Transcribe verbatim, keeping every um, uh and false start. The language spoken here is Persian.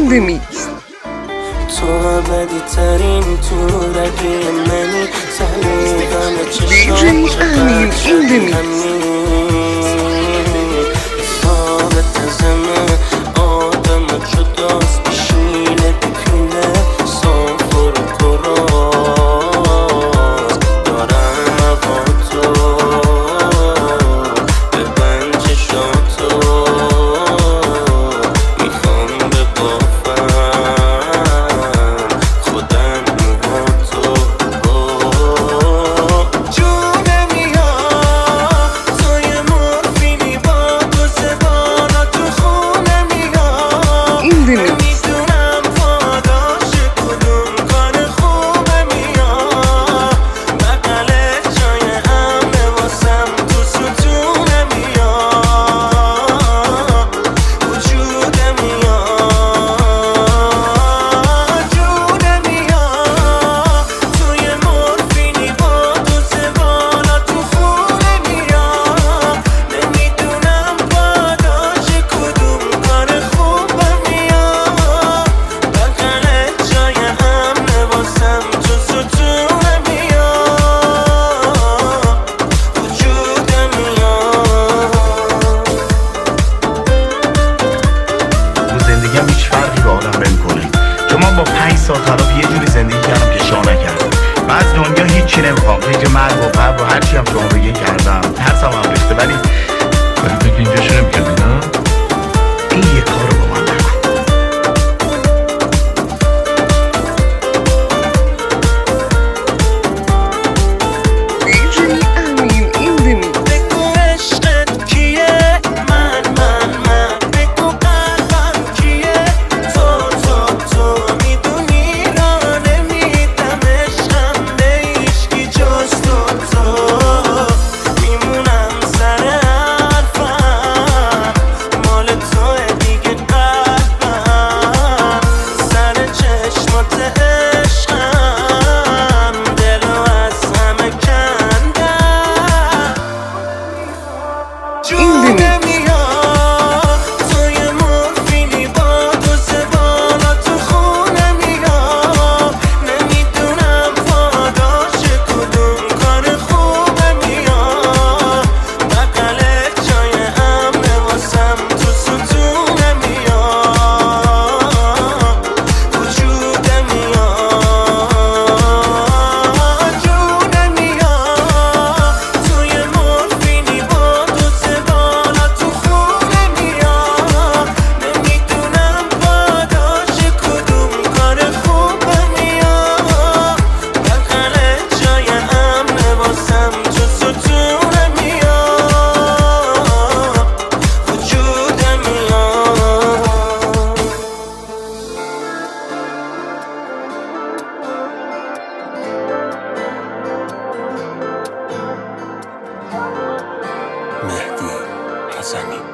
the mix. تو ابدی ترین تورکی منی سلیقم چشم Amin in the mix. ثابت زمه آدم جداست بشیله بپیله سافر پراز دارم با تو ببند چشاتو میخوام به بافم خودم موهاتو جونه میاد توی مورفینی با دو زبانا تو خونه میاد In the mix. نمیدونم پاداش کدوم کار خوبه میاد بقلت جای امنه واسم تو ستونه میاد وجوده میاد جونه میاد توی مورفینی با دو زبانا تو خونه میاد نمیدونم پاداش کدوم کار خوبه میاد بقلت جای امنه واسم تو ستونه میاد وجوده میاد تو زندگیم هیچ فرقی با آدم نمیکنه، چون من با پنج سال خراب یه جوری زندگی کردم که شاه نکردم. من از دنیا هیچی نمیخوام، پیج مرگ و قبر و هرچی هم شما بگین کردم، ترسم هم ریخته، ولی ولی فکر اینجا شو نمیکردی نه؟ این یه کارو با من نکن. D J Amin in the mix. بگو عشقت کیه من من من بگو قلبم کیه تو تو تو میدونی را نمیدم عشقم به هیچکی جز تو تو میمونم سر حرفم مال توه دیگه قلبم سر چشمات عشقم دلو از همه کندم جونه میاد توی مورفینی با دو زبانا تو خونه میاد نمیدونم پاداش کدوم کار خوبه میاد بقلت جای امنه واسم تو ستونه میاد وجوده میاد جونه میاد توی مورفینی با دو زبانا تو خونه میاد نمیدونم پاداش کدوم کار خوبه میاد بقلت جای امنه واسم تو ستونه میاد وجوده میاد مهدی حسنی